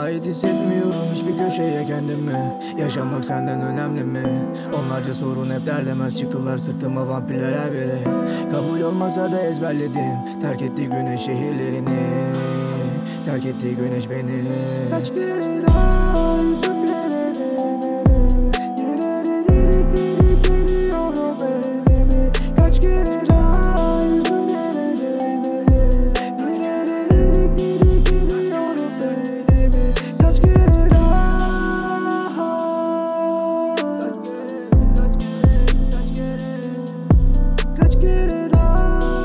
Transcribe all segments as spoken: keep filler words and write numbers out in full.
Ait hissetmiyorum hiçbir köşeye kendimi. Yaşamak senden önemli mi? Onlarca sorun hep derlemez çıktılar sırtıma vampirler her biri. Kabul olmasa da ezberledim. Terk etti güneş şehirlerini. Terk etti güneş beni. Kaç kere daha yüzüm yere değmeli. Yere delik delik geliyor beynimi. Kaç kere daha yüzüm yere değmeli. Yere delik delik geliyor beynimi. Kaç kere daha. Kaç kere, kaç kere, kaç kere, kaç kere daha.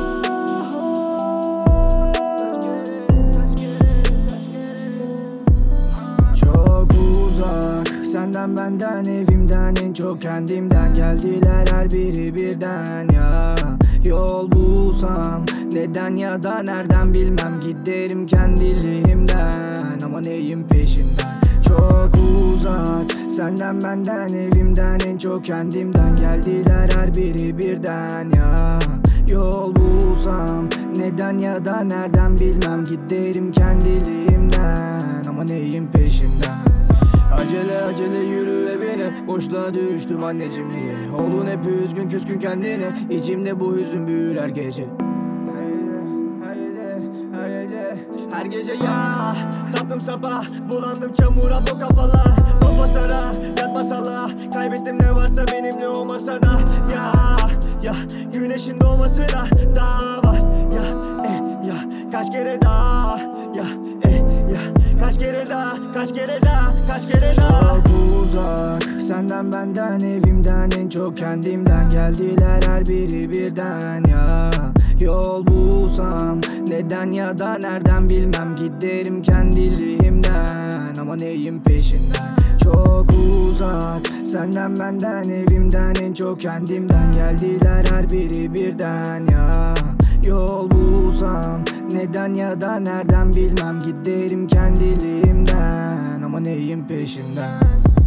Çok uzak senden benden evimden en çok kendimden geldiler her biri birden ya. Yol bulsam neden ya da nereden bilmem giderim kendiliğimden ama neyin peşinden. Çok uzak senden benden evimden en çok kendimden geldiler her biri birden ya. Yol bulsam neden ya da nereden bilmem giderim kendiliğimden ama neyin peşinden. Acele acele yürü evine. Boşluğa düştüm anneciğim niye? Oğlun hep üzgün küskün kendine. İçimde bu hüzün büyür her gece. Her gece, her gece, her gece, her gece ya. Saptım sapa, bulandım çamura bu kafalar. Baba sara, yatma sala. Kaybettim ne varsa benimle o masada. Ya, ya, güneşin doğmasına daha var. Ya, eh, ya, kaç kere daha. Ya, eh, ya, kaç kere daha, kaç kere daha, kaç kere daha. Çok uzak senden benden evimden en çok kendimden geldiler her biri birden ya. Yol bulsam neden ya da nereden bilmem giderim kendiliğimden ama neyin peşinden. Çok uzak senden benden evimden en çok kendimden geldiler her biri birden ya. Yol bulsam neden ya da nereden bilmem giderim kendiliğimden ama neyin peşinden.